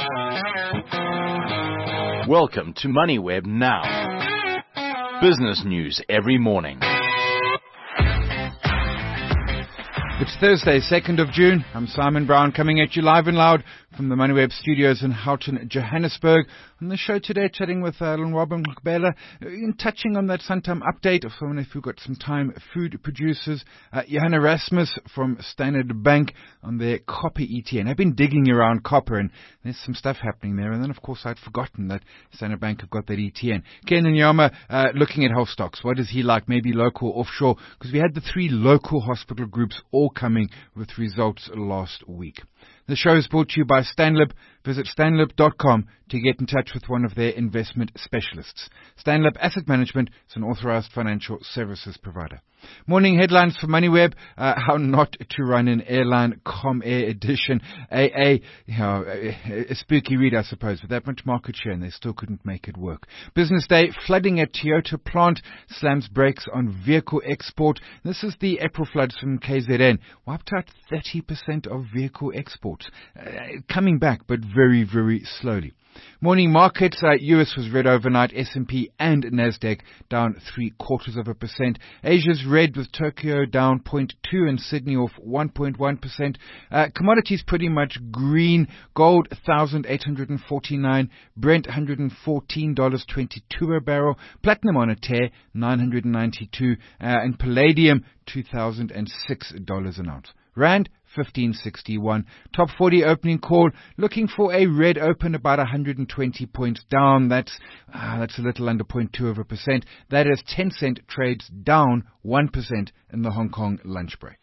Welcome to MoneyWeb Now. Business news every morning. It's Thursday, 2nd of June. I'm Simon Brown, coming at you live and loud from the MoneyWeb studios in Houghton, Johannesburg. On the show today, chatting with Lonwabo Mqubela, touching on that Santam update. So if you've got some time, food producers. Johan Erasmus from Standard Bank on their copper ETN. I've been digging around copper and there's some stuff happening there. And then, of course, I'd forgotten that Standard Bank have got that ETN. Ken Nyama looking at health stocks. What does he like? Maybe local, offshore? Because we had the three local hospital groups all coming with results last week. The show is brought to you by Stanlib. Visit stanlib.com to get in touch with one of their investment specialists. Stanlib Asset Management is an authorized financial services provider. Morning headlines for MoneyWeb. How not to run an airline, Comair edition. A spooky read, I suppose, with that much market share, and they still couldn't make it work. Business day, flooding at Toyota plant slams brakes on vehicle export. This is the April floods from KZN. Wiped out 30% of vehicle exports. Coming back, but very, very slowly. Morning markets, US was red overnight, S&P and Nasdaq down 0.75%. Asia's red with Tokyo down 0.2% and Sydney off 1.1%. Commodities pretty much green. Gold $1,849, Brent $114.22 a barrel. Platinum on a tear, $992, and palladium $2,006 an ounce. Rand 1561. Top 40 opening call, looking for a red open about 120 points down. That's a little under 0.2%. That is 10-cent trades down 1% in the Hong Kong lunch break.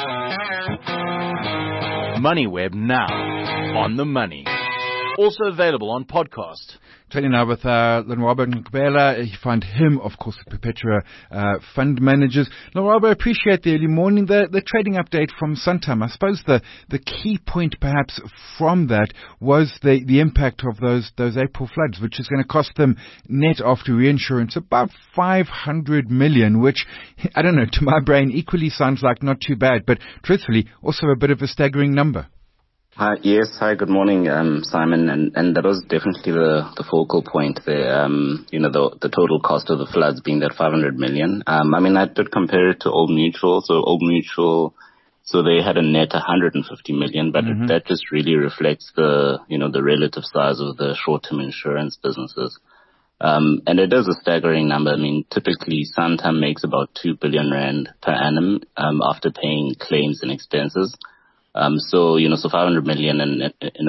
MoneyWeb Now, on the money. Also available on podcast. Trading now with Lonwabo Mqubela. You find him, of course, at Perpetua Fund Managers. Lonwabo, I appreciate the early morning, the trading update from Santam. I suppose the key point perhaps from that was the impact of those April floods, which is going to cost them net after reinsurance about 500 million, which, I don't know, to my brain equally sounds like not too bad, but truthfully also a bit of a staggering number. Yes. Hi, good morning, Simon. And that was definitely the focal point there. The total cost of the floods being that 500 million. I did compare it to Old Mutual. So Old Mutual, so they had a net 150 million, but that just really reflects the relative size of the short-term insurance businesses. And it is a staggering number. Typically Santam makes about 2 billion rand per annum, after paying claims and expenses. So 500 million in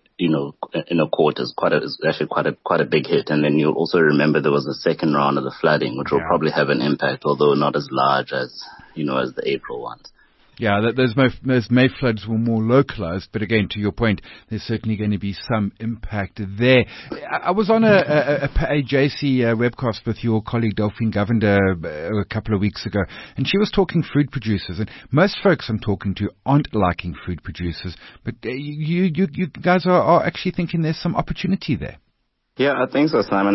a quarter is actually quite a big hit. And then you'll also remember there was a second round of the flooding, which will probably have an impact, although not as large as the April ones. Yeah, those May floods were more localized, but again, to your point, there's certainly going to be some impact there. I was on a JC webcast with your colleague Delphine Govender a couple of weeks ago, and she was talking food producers, and most folks I'm talking to aren't liking food producers, but you guys are actually thinking there's some opportunity there. Yeah, I think so, Simon.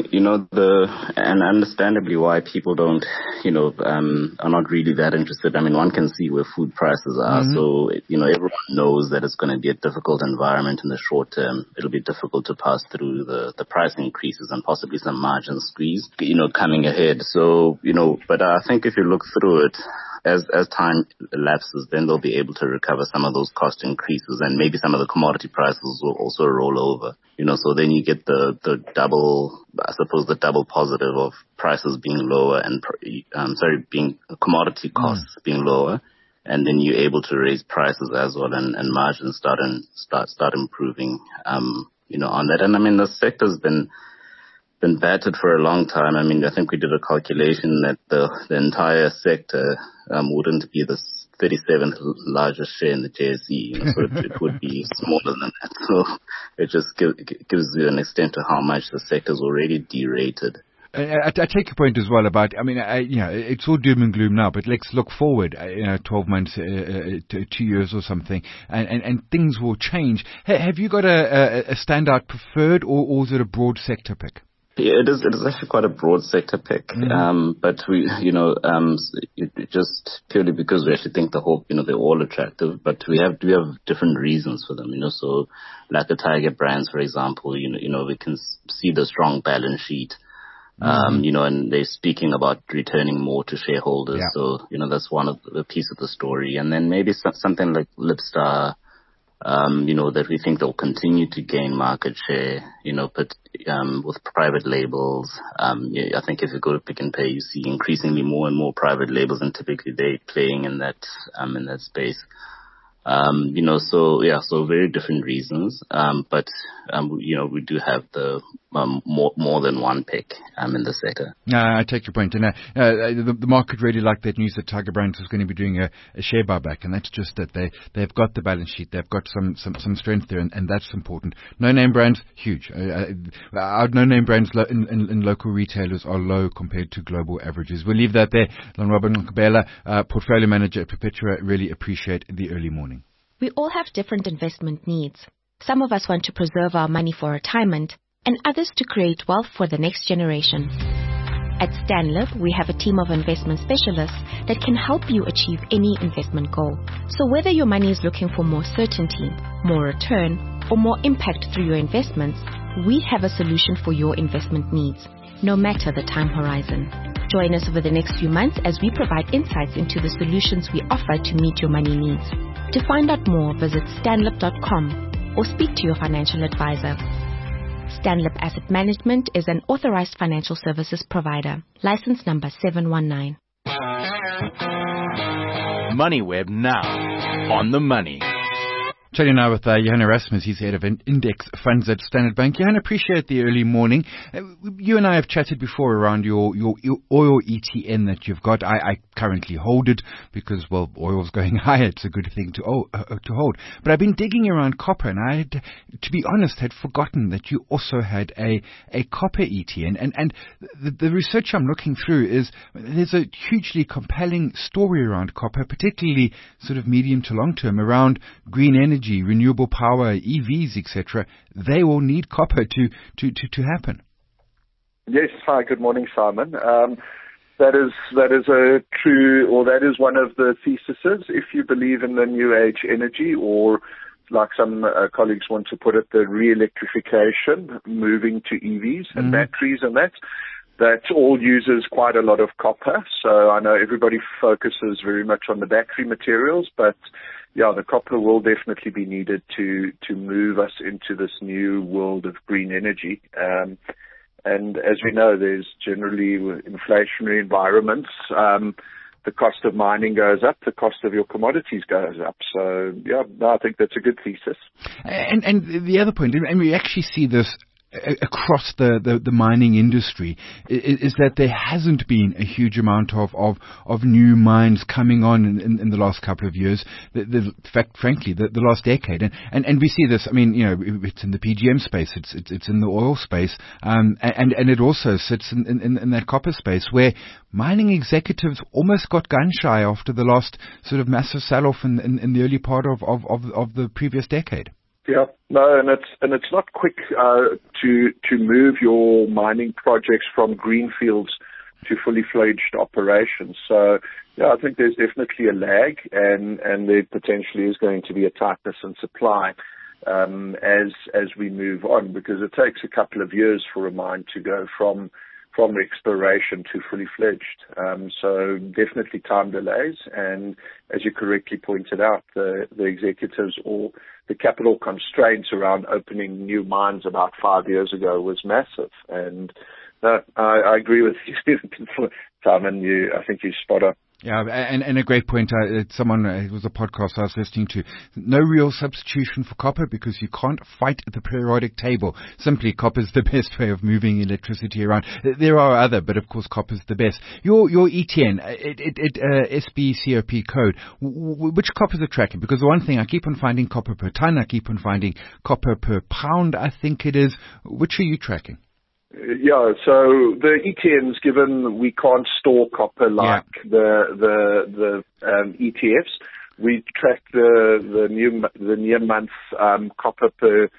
And understandably why people don't, are not really that interested. One can see where food prices are. So, everyone knows that it's going to be a difficult environment in the short term. It'll be difficult to pass through the price increases and possibly some margin squeeze, coming ahead. So, but I think if you look through it, as time elapses, then they'll be able to recover some of those cost increases, and maybe some of the commodity prices will also roll over. So then you get the double positive of prices being lower and commodity costs being lower, and then you're able to raise prices as well, and margins start improving. On that, and the sector's been battered for a long time. I think we did a calculation that the entire sector wouldn't be the 37th largest share in the JSE, so it would be smaller than that. So it just gives you an extent to how much the sector's already derated. I take your point as well about, it's all doom and gloom now, but let's look forward, 12 months, 2 years or something, and things will change. Have you got a standout preferred, or is it a broad sector pick? Yeah, it is actually quite a broad sector pick. But we, it just purely because we actually think they're all attractive, but we have different reasons for them, so like the Tiger Brands, for example, we can see the strong balance sheet, and they're speaking about returning more to shareholders. Yeah. So, that's one of the piece of the story. And then maybe something like Libstar, that we think they'll continue to gain market share, but with private labels. I think if you go to Pick n Pay, you see increasingly more and more private labels, and typically they're playing in that space. So very different reasons. But we do have the more than one pick in the sector. I take your point. And the market really liked that news that Tiger Brands was going to be doing a share buyback, and that's just that they've got the balance sheet, they've got some strength there, and that's important. No-name brands, huge. Our no-name brands in local retailers are low compared to global averages. We'll leave that there. Lonwabo Nqubela, portfolio manager at Perpetua, really appreciate the early morning. We all have different investment needs. Some of us want to preserve our money for retirement, and others to create wealth for the next generation. At Stanlib, we have a team of investment specialists that can help you achieve any investment goal. So whether your money is looking for more certainty, more return, or more impact through your investments, we have a solution for your investment needs, no matter the time horizon. Join us over the next few months as we provide insights into the solutions we offer to meet your money needs. To find out more, visit stanlib.com or speak to your financial advisor. Stanlib Asset Management is an authorized financial services provider. License number 719. MoneyWeb now. On the money. Chatting now with Johan Erasmus, he's head of index funds at Standard Bank. Johan, appreciate the early morning. You and I have chatted before around your oil ETN that you've got. I currently hold it because, well, oil's going higher. It's a good thing to hold. But I've been digging around copper, and I had, to be honest, had forgotten that you also had a copper ETN. And the research I'm looking through is there's a hugely compelling story around copper, particularly sort of medium to long term, around green energy, renewable power, EVs, etc. They all need copper to happen. Yes. Hi. Good morning, Simon. That is a true, or that is one of the theses. If you believe in the new age energy, or like some colleagues want to put it, the re-electrification, moving to EVs and batteries, and that all uses quite a lot of copper. So I know everybody focuses very much on the battery materials, but yeah, the copper will definitely be needed to move us into this new world of green energy. And as we know, there's generally inflationary environments. The cost of mining goes up, the cost of your commodities goes up. So yeah, I think that's a good thesis. And the other point, and we actually see this across the mining industry, is that there hasn't been a huge amount of new mines coming on in the last couple of years. Frankly, the last decade, and we see this. I mean, it's in the PGM space, it's in the oil space, and it also sits in that copper space where mining executives almost got gun shy after the last sort of massive sell-off in the early part of the previous decade. Yeah, no, and it's not quick to move your mining projects from greenfields to fully fledged operations. So yeah, I think there's definitely a lag, and there potentially is going to be a tightness in supply as we move on, because it takes a couple of years for a mine to go from exploration to fully fledged. So definitely time delays, and as you correctly pointed out, the executives or the capital constraints around opening new mines about 5 years ago was massive. And I agree with you, Simon. I think you're spot on. Yeah, and a great point. It was a podcast I was listening to. No real substitution for copper because you can't fight at the periodic table. Simply, copper's the best way of moving electricity around. There are other, but of course, copper's the best. Your ETN, SBCOP code, which copper's it tracking? Because the one thing I keep on finding copper per ton, I keep on finding copper per pound, I think it is. Which are you tracking? Yeah, so the ETNs, given we can't store copper like the ETFs, we track the near month copper per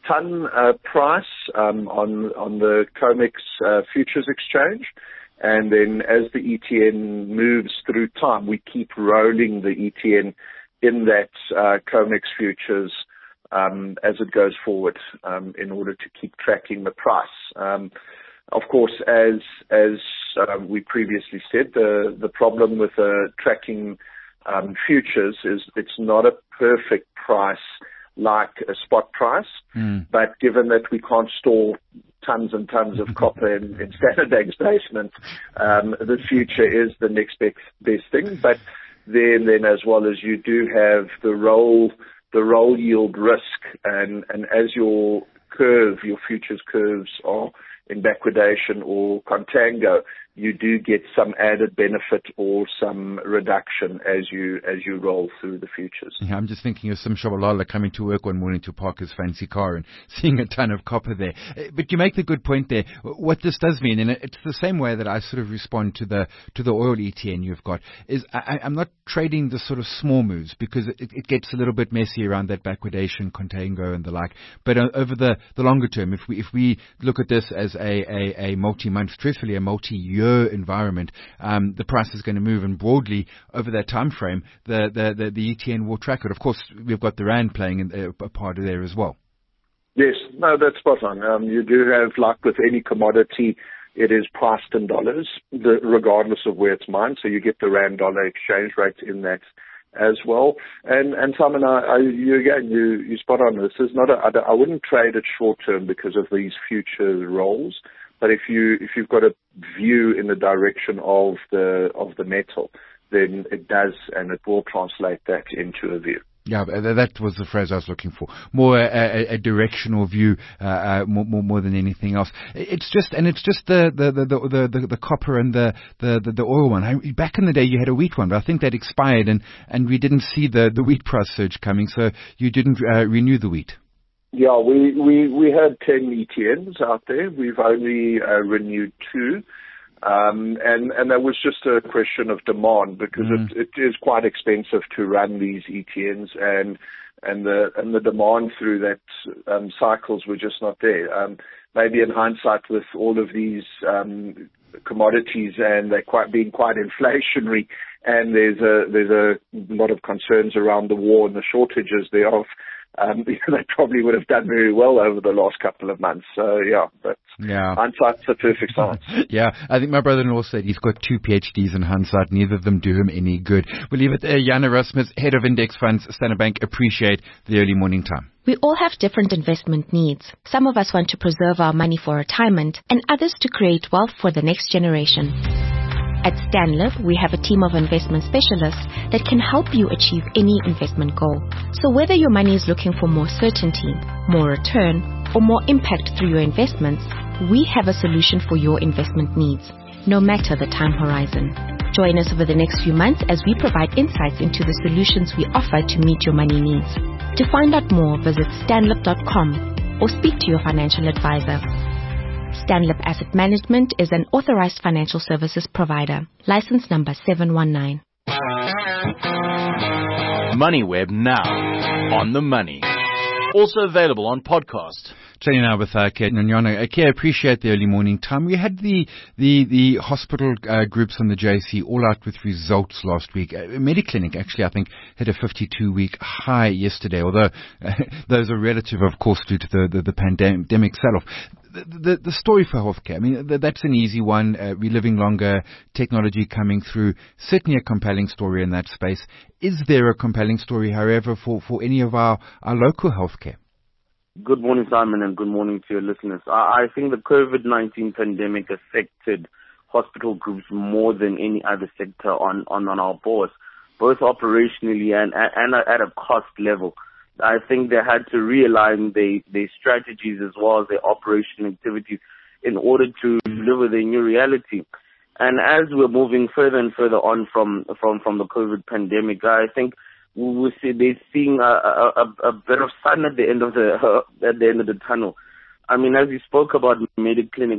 ton price on the COMEX futures exchange. And then as the ETN moves through time, we keep rolling the ETN in that COMEX futures as it goes forward in order to keep tracking the price. Of course, as we previously said, the problem with tracking futures is it's not a perfect price like a spot price, but given that we can't store tons and tons of copper in standard bank statements, the future is the next best thing. But then as well as you do have the roll yield risk, and as your futures curves are in backwardation or contango, you do get some added benefit or some reduction as you roll through the futures. Yeah, I'm just thinking of some Shabalala coming to work one morning to park his fancy car and seeing a ton of copper there. But you make the good point there. What this does mean, and it's the same way that I sort of respond to the oil ETN you've got, is I'm not trading the sort of small moves because it gets a little bit messy around that backwardation, contango and the like. But over the longer term, if we look at this as a multi-month, truthfully a multi-year environment, the price is going to move, and broadly over that time frame, the ETN will track it. Of course, we've got the rand playing a part of there as well. Yes, no, that's spot on. You do have, like with any commodity, it is priced in dollars, regardless of where it's mined. So you get the rand dollar exchange rate in that as well. And Simon, you spot on. This is not I wouldn't trade it short term because of these future rolls. But if you've got a view in the direction of the metal, then it does, and it will translate that into a view. Yeah, that was the phrase I was looking for. More a directional view, more than anything else. It's just the copper and the oil one. Back in the day, you had a wheat one, but I think that expired, and we didn't see the wheat price surge coming, so you didn't renew the wheat. Yeah, we had 10 ETNs out there. We've only renewed 2. And that was just a question of demand because it is quite expensive to run these ETNs, and the demand through that cycles were just not there. Maybe in hindsight, with all of these commodities and they're being quite inflationary, and there's a lot of concerns around the war and the shortages thereof. They probably would have done very well over the last couple of months. So, hindsight's a perfect science. Yeah, I think my brother-in-law said he's got 2 PhDs in hindsight. Neither of them do him any good. We'll leave it there. Jan Erasmus, Head of Index Funds, Standard Bank. Appreciate the early morning time. We all have different investment needs. Some of us want to preserve our money for retirement, and others to create wealth for the next generation. At StanLib, we have a team of investment specialists that can help you achieve any investment goal. So whether your money is looking for more certainty, more return, or more impact through your investments, we have a solution for your investment needs, no matter the time horizon. Join us over the next few months as we provide insights into the solutions we offer to meet your money needs. To find out more, visit stanlib.com or speak to your financial advisor. StanLib Asset Management is an authorized financial services provider. License number 719. MoneyWeb now. On the money. Also available on podcast. Chatting now with Kate Nyanyana. Kate, I appreciate the early morning time. We had the hospital groups on the JSE all out with results last week. Mediclinic actually, I think, hit a 52-week high yesterday, although those are relative, of course, due to the pandemic sell-off. The story for healthcare, I mean, that's an easy one. We're living longer, technology coming through. Certainly a compelling story in that space. Is there a compelling story, however, for any of our local healthcare? Good morning, Simon, and good morning to your listeners. I think the COVID-19 pandemic affected hospital groups more than any other sector on our boards, both operationally and at a cost level. I think they had to realign their strategies as well as their operational activities in order to deliver their new reality. And as we're moving further and further on from the COVID pandemic, I think we will see they're seeing a bit of sun at the end of the tunnel. I mean, as you spoke about Mediclinic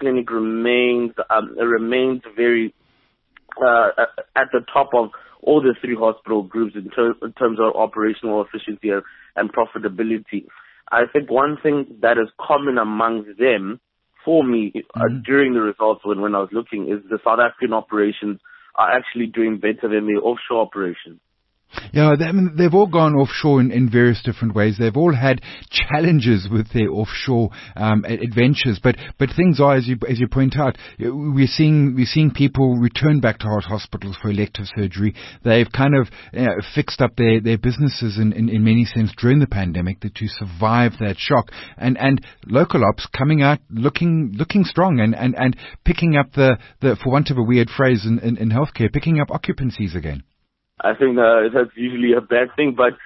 remains very at the top of all the 3 hospital groups in terms of operational efficiency and profitability. I think one thing that is common amongst them, for me, during the results when I was looking, is the South African operations are actually doing better than the offshore operations. Yeah, they've all gone offshore in various different ways. They've all had challenges with their offshore adventures, but things are, as you point out, we're seeing people return back to heart hospitals for elective surgery. They've kind of fixed up their businesses in many sense during the pandemic to survive that shock, and local ops coming out looking strong and picking up the for want of a weird phrase in healthcare, picking up occupancies again. I think that's usually a bad thing, but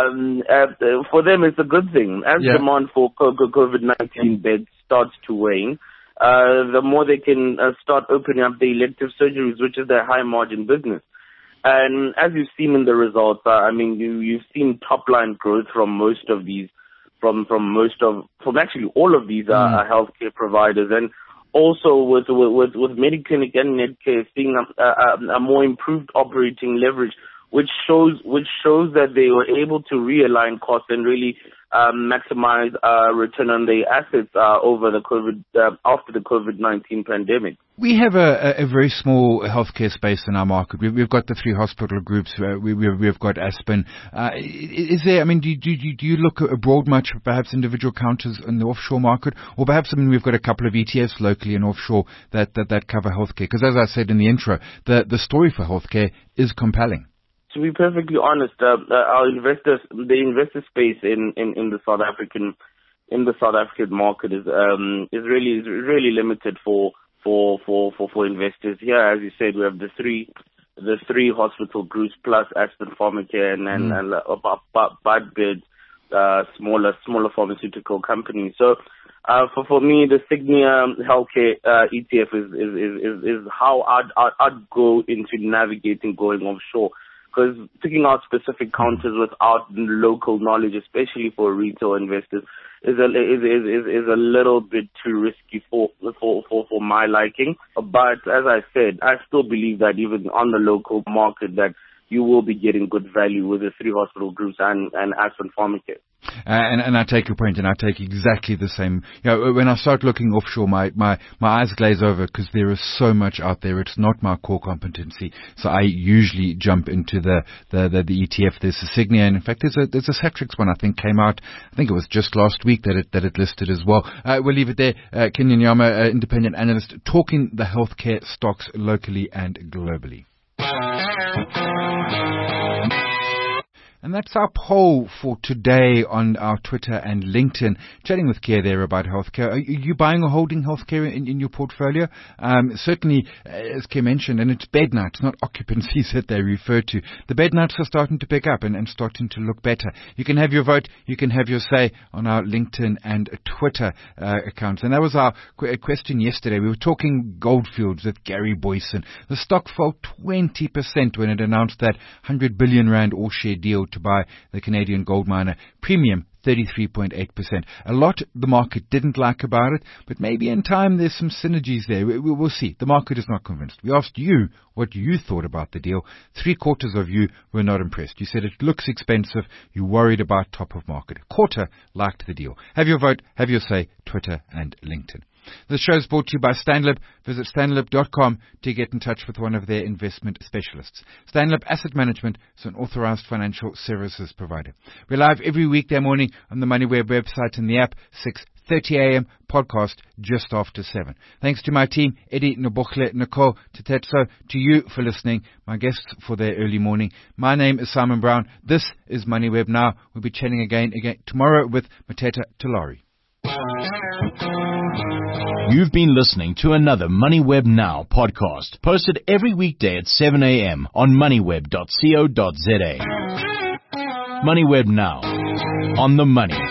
for them it's a good thing. As demand for COVID-19 beds starts to wane, the more they can start opening up the elective surgeries, which is their high margin business. And as you've seen in the results, you've seen top line growth from most of these, from actually all of these healthcare providers, and also with Mediclinic and Netcare seeing a more improved operating leverage, which shows that they were able to realign costs and really maximize return on their assets over the after the COVID-19 pandemic. We have a very small healthcare space in our market. We've got the 3 hospital groups. We've got Aspen. Is there? Do you look abroad much, perhaps individual counters in the offshore market, or perhaps we've got a couple of ETFs locally and offshore that cover healthcare? Because as I said in the intro, the story for healthcare is compelling. To be perfectly honest, our investors, the investor space in the South African market is really limited for investors. Here, as you said, we have the three hospital groups plus Aspen Pharmacare and Budbed, smaller pharmaceutical companies. So for me, the Signia Healthcare ETF is how I'd go into navigating going offshore. Because picking out specific counters without local knowledge, especially for retail investors, is a little bit too risky for my liking. But as I said, I still believe that even on the local market, that you will be getting good value with the 3 hospital groups and Aspen Pharmacare. And I take your point, and I take exactly the same. When I start looking offshore, my eyes glaze over because there is so much out there. It's not my core competency, so I usually jump into the ETF. There's a Signia, and in fact, there's a Satrix one I think came out. I think it was just last week that it listed as well. We'll leave it there. Kenyon Yama, independent analyst, talking the healthcare stocks locally and globally. And that's our poll for today on our Twitter and LinkedIn. Chatting with Keir there about healthcare. Are you buying or holding healthcare in your portfolio? Certainly, as Keir mentioned, and it's bed nights, not occupancies that they refer to. The bed nights are starting to pick up and starting to look better. You can have your vote. You can have your say on our LinkedIn and Twitter accounts. And that was our question yesterday. We were talking Goldfields with Gary Boyson. The stock fell 20% when it announced that 100 billion rand all-share deal to buy the Canadian gold miner. Premium 33.8%. A lot the market didn't like about it, but maybe in time there's some synergies there. We'll see. The market is not convinced. We asked you what you thought about the deal. 3/4 of you were not impressed. You said it looks expensive. You worried about top of market. 1/4 liked the deal. Have your vote. Have your say. Twitter and LinkedIn. This show is brought to you by Stanlib. Visit stanlib.com to get in touch with one of their investment specialists. Stanlib Asset Management is an authorized financial services provider. We're live every weekday morning on the MoneyWeb website and the app, 6:30 a.m. podcast just after 7. Thanks to my team, Eddie, Nobokhle, Nicole, Tetetso, to you for listening, my guests for their early morning. My name is Simon Brown. This is MoneyWeb Now. We'll be chatting again tomorrow with Mateta Tulari. You've been listening to another MoneyWeb Now podcast, posted every weekday at 7 a.m. on moneyweb.co.za. MoneyWeb Now, on the money.